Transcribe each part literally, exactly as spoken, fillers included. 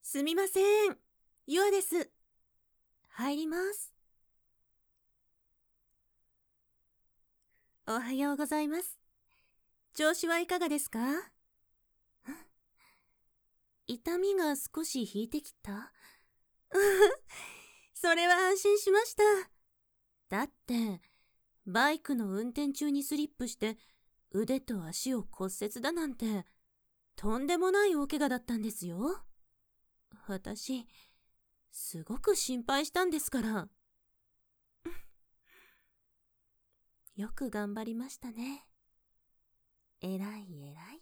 すみません。ゆあです。入ります。おはようございます。調子はいかがですか？痛みが少し引いてきた？それは安心しました。だって、バイクの運転中にスリップして腕と足を骨折だなんて、とんでもない大怪我だったんですよ。私、すごく心配したんですから。よく頑張りましたね。えらいえらい。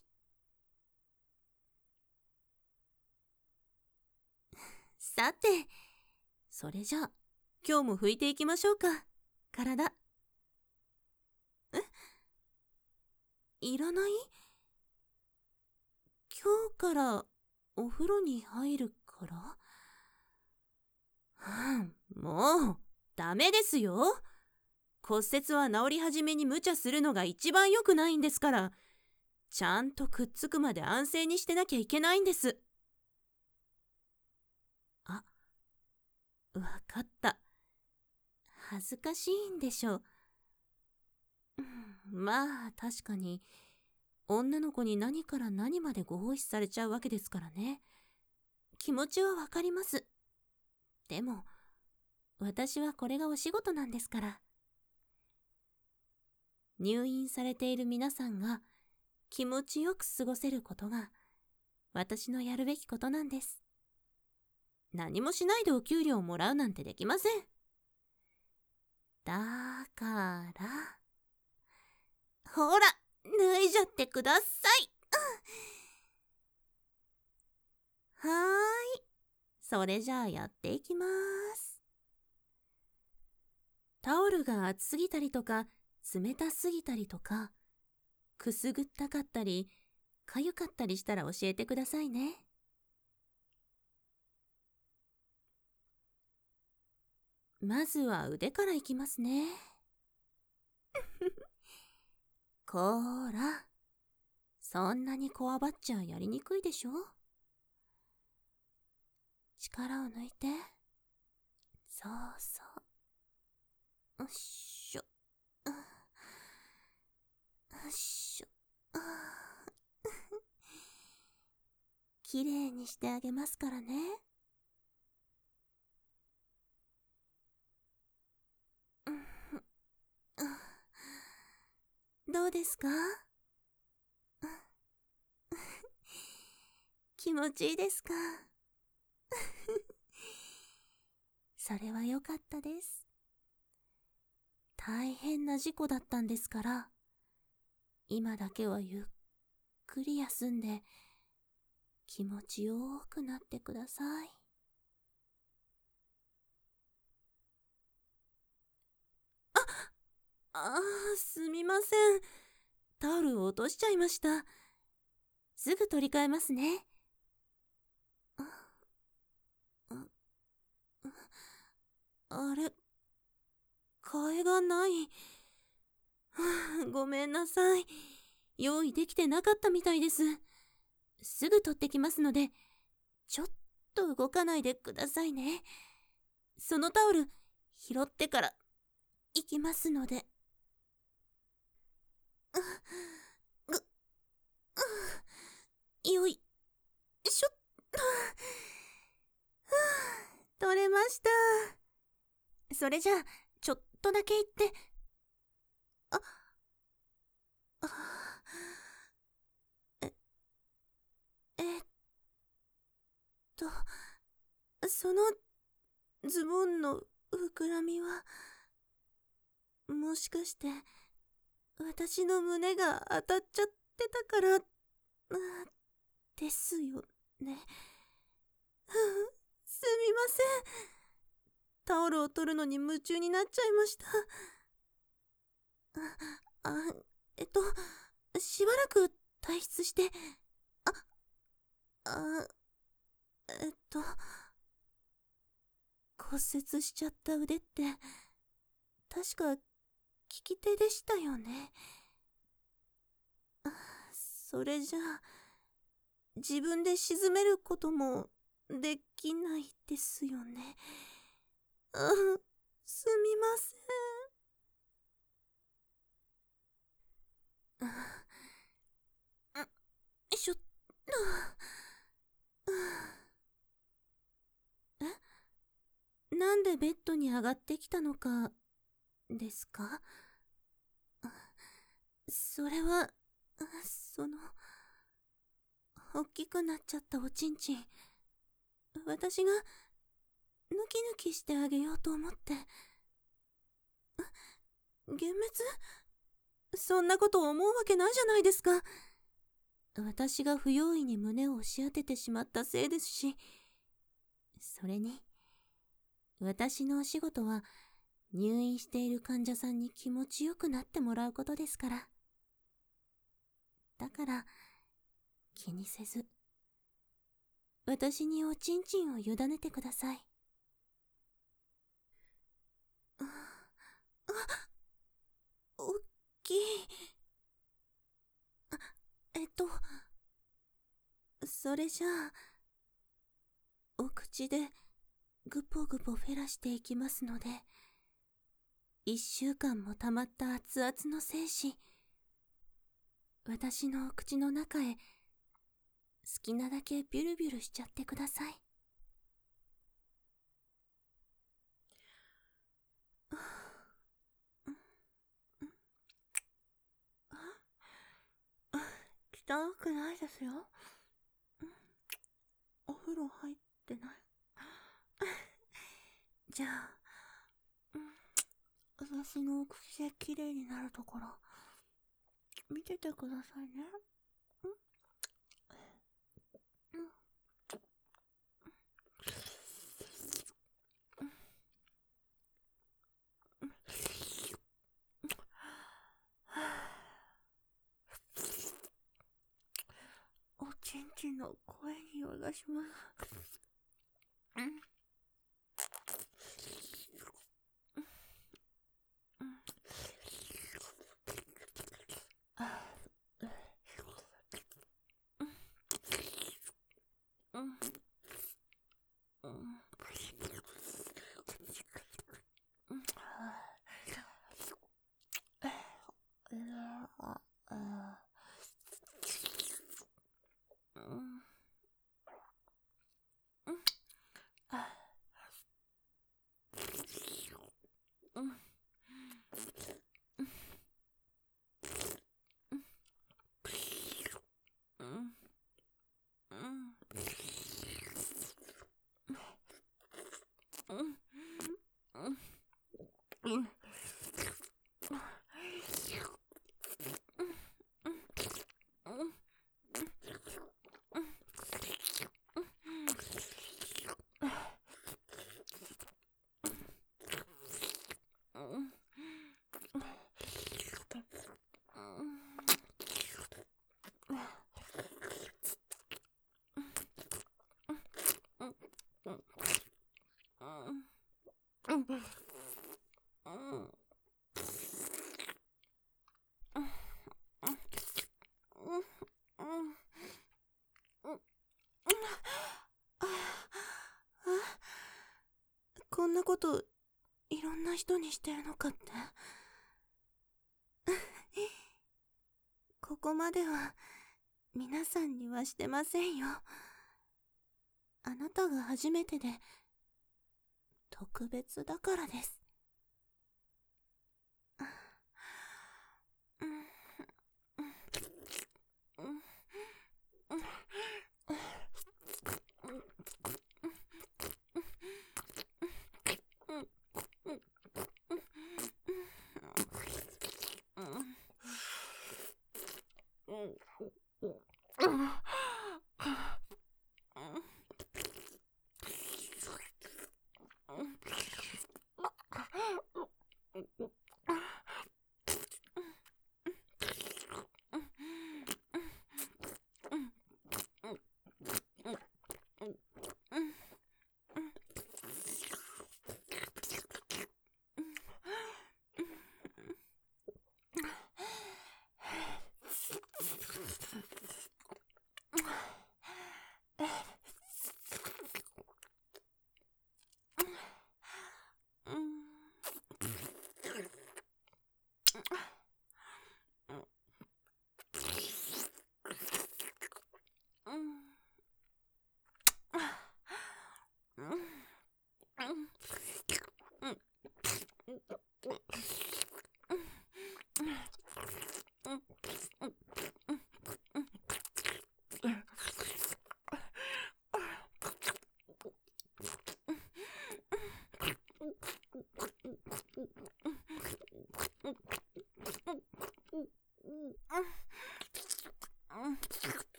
さて、それじゃあ、今日も拭いていきましょうか。体。え？いらない？今日からお風呂に入るから？はん、もう、ダメですよ。骨折は治り始めに無茶するのが一番良くないんですから。ちゃんとくっつくまで安静にしてなきゃいけないんです。あ、わかった。恥ずかしいんでしょう。まあ、確かに、女の子に何から何までご奉仕されちゃうわけですからね。気持ちはわかります。でも、私はこれがお仕事なんですから。入院されている皆さんが気持ちよく過ごせることが私のやるべきことなんです。何もしないでお給料をもらうなんてできません。だから、ほら、脱いじゃってください。はーい。それじゃあやっていきます。タオルが熱すぎたりとか、冷たすぎたりとか、くすぐったかったり、かゆかったりしたら教えてくださいね。まずは腕からいきますね。こーら、そんなにこわばっちゃやりにくいでしょ？力を抜いて。そうそう。よっしょ。よっしょ。きれいにしてあげますからね。どうですか？気持ちいいですか？それは良かったです。大変な事故だったんですから、今だけはゆっくり休んで気持ちよくなってください。ああ、すみません。タオルを落としちゃいました。すぐ取り替えますね。あ、あ、あれ、替えがない。ごめんなさい。用意できてなかったみたいです。すぐ取ってきますので、ちょっと動かないでくださいね。そのタオル、拾ってから行きますので。ぐ、よいしょっと。取れました。それじゃあ、ちょっとだけ言って。あ、あ、え、えっと、そのズボンの膨らみは、もしかして、私の胸が当たっちゃってたから、あ、ですよね。すみません。タオルを取るのに夢中になっちゃいました。あ、あえっと、しばらく退出して、あ、あ、えっと、骨折しちゃった腕って、確か利き手でしたよね。それじゃあ、自分で沈めることもできないですよね。うん、すみません。あ、よいしょっと。え、なんでベッドに上がってきたのかですか？それは、その、大きくなっちゃったおちんちん、私がヌキヌキしてあげようと思って。幻滅？そんなこと思うわけないじゃないですか。私が不用意に胸を押し当ててしまったせいですし、それに、私のお仕事は入院している患者さんに気持ちよくなってもらうことですから。だから、気にせず、私におちんちんを委ねてください。あ、あ、おっきい。あ、えっと、それじゃあ、お口でぐぽぐぽフェラしていきますので、一週間も溜まった熱々の精子、私のお口の中へ好きなだけビュルビュルしちゃってください。汚くないですよ。お風呂入ってない。じゃあ、私のお口で綺麗になるところ、見ててくださいね。おちんちんの声におがします。こんなこといろんな人にしてるのかって。ここまでは皆さんにはしてませんよ。あなたが初めてで特別だからです。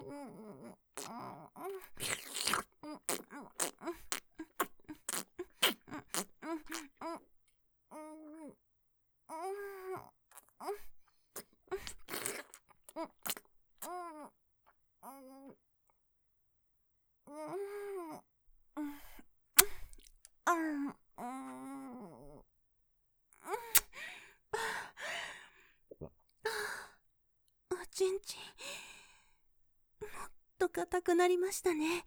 おちんちん、もっと硬くなりましたね。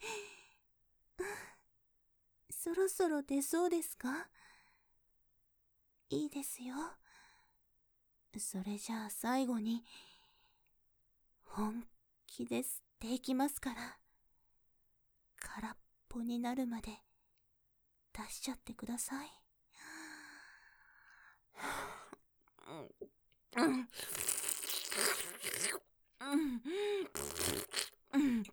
そろそろ出そうですか？いいですよ。それじゃあ最後に本気で吸っていきますから、空っぽになるまで出しちゃってください。うんうんうん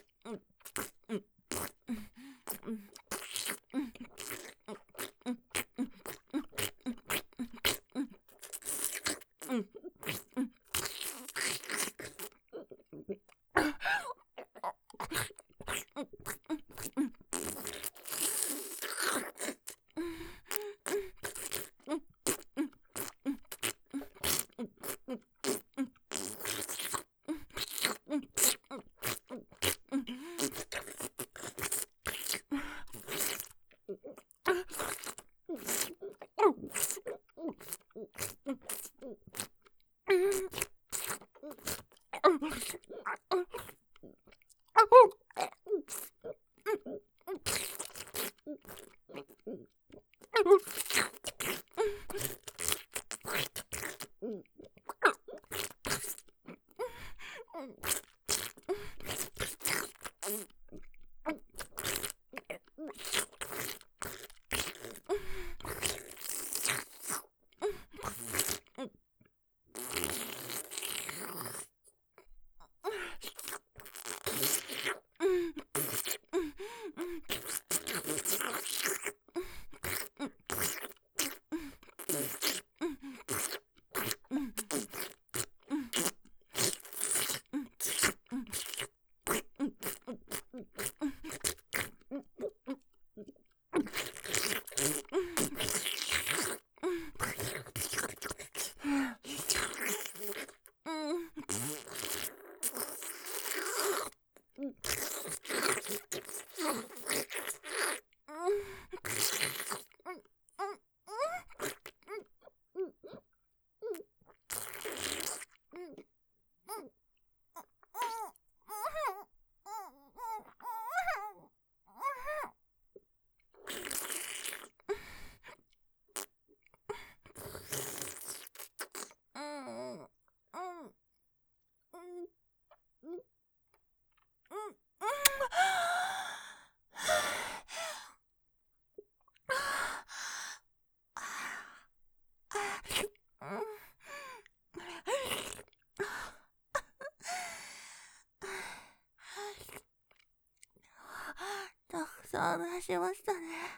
たくさん出しましたね。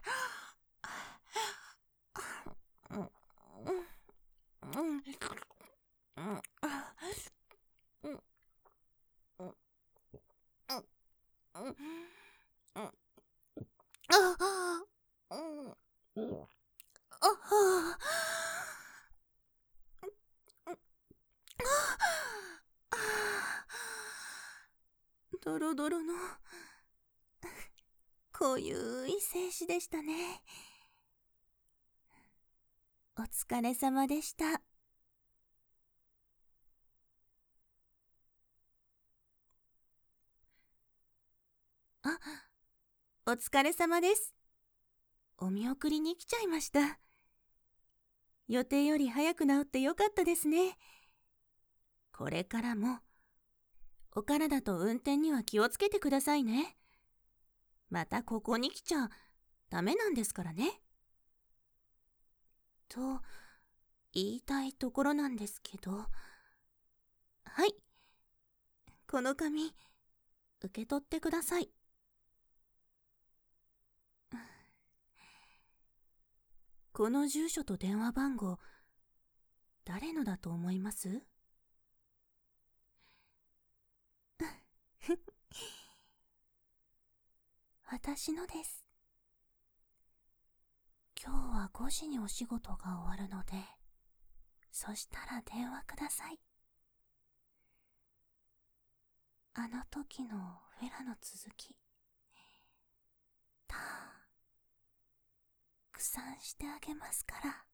うんうんうんうんドロドロのこういうい静止でしたね。お疲れ様でした。あ、お疲れ様です。お見送りに来ちゃいました。予定より早く治ってよかったですね。これからもお体と運転には気をつけてくださいね。またここに来ちゃダメなんですからね。と言いたいところなんですけど、はい、この紙受け取ってください。この住所と電話番号、誰のだと思います？ 私のです。今日はごじにお仕事が終わるので、そしたら電話ください。あの時のフェラの続き、たくさんしてあげますから。